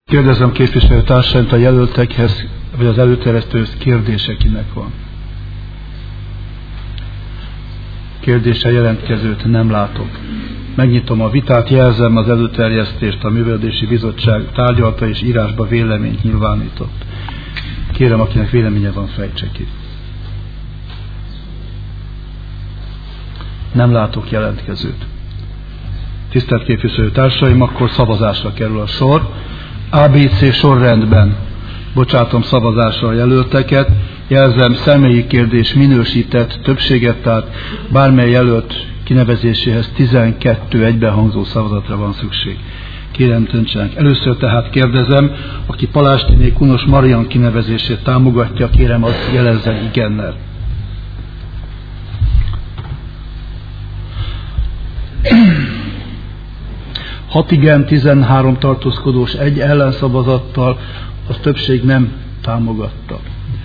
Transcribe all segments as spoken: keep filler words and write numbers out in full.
Kérdezem képviselőtársaint a jelöltekhez, vagy az előterjesztőhöz kérdése kinek van. Kérdése jelentkezőt nem látok. Megnyitom a vitát, jelzem az előterjesztést, a Művelődési Bizottság tárgyalta és írásba véleményt nyilvánított. Kérem, akinek véleménye van, fejtse ki. Nem látok jelentkezőt. Tisztelt képviselőtársaim, akkor szavazásra kerül a sor. á bé cé sorrendben bocsátom szavazásra a jelölteket. Jelzem, személyi kérdés minősített többséget, tehát bármely jelölt kinevezéséhez tizenkettő egybehangzó szavazatra van szükség. Kérem, döntsenek. Először tehát kérdezem, aki Palástiné Kunos Marian kinevezését támogatja, kérem, azt jelezzen igennel. hat igen, tizenhárom tartózkodós, egy ellenszavazattal, az többség nem támogatta.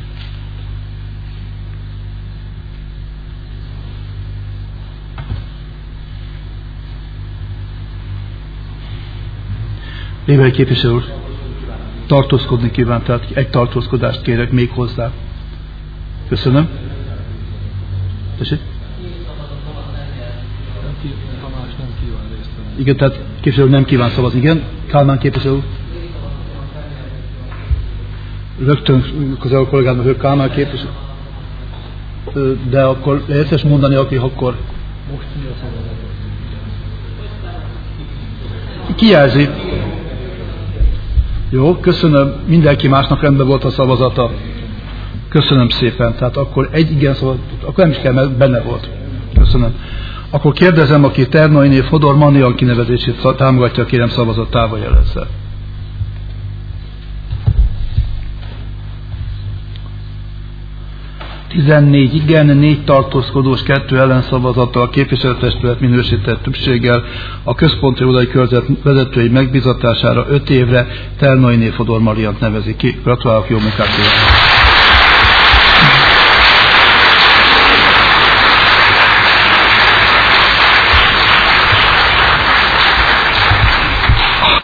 Lévei képviselő úr, tartózkodni kíván, tehát egy tartózkodást kérek még hozzá. Köszönöm. Tessék? Igen, tehát képviselő nem kíván szavazni. Igen, Kálmán képviselő. Rögtön közel a kollégámnak, hogy Kálmán képviselő. De akkor értes mondani, aki akkor... Kijelzi. Jó, köszönöm. Mindenki másnak rendben volt a szavazata. Köszönöm szépen. Tehát akkor egy igen szavazat, akkor nem is kell, mert benne volt. Köszönöm. Akkor kérdezem, aki Ternainé Fodor Marian kinevezését támogatja, kérem szavazatával jelezze. tizennégy igen, négy tartózkodós, kettő ellenszavazattal a képviselőtestület minősített többséggel a Központi Irodai Körzet vezetői megbizatására öt évre Ternainé Fodor Mariant nevezi ki. Gratulálok, jó munkát kívánok!